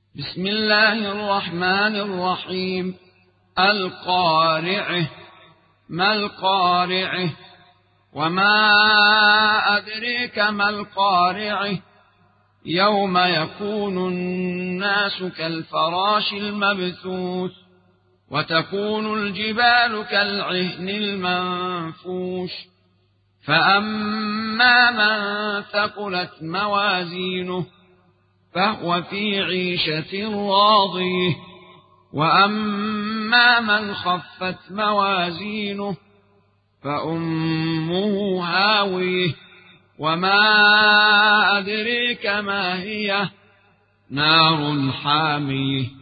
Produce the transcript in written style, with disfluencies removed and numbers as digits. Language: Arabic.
بسم الله الرحمن الرحيم. القارعة. ما القارعة؟ وما أدريك ما القارعة؟ يوم يكون الناس كالفراش المبثوث وتكون الجبال كالعهن المنفوش. فأما من ثقلت موازينه فهو في عيشة راضية، وأما من خفت موازينه فأمه هاوية. وما أدريك ما هي؟ نار حامية.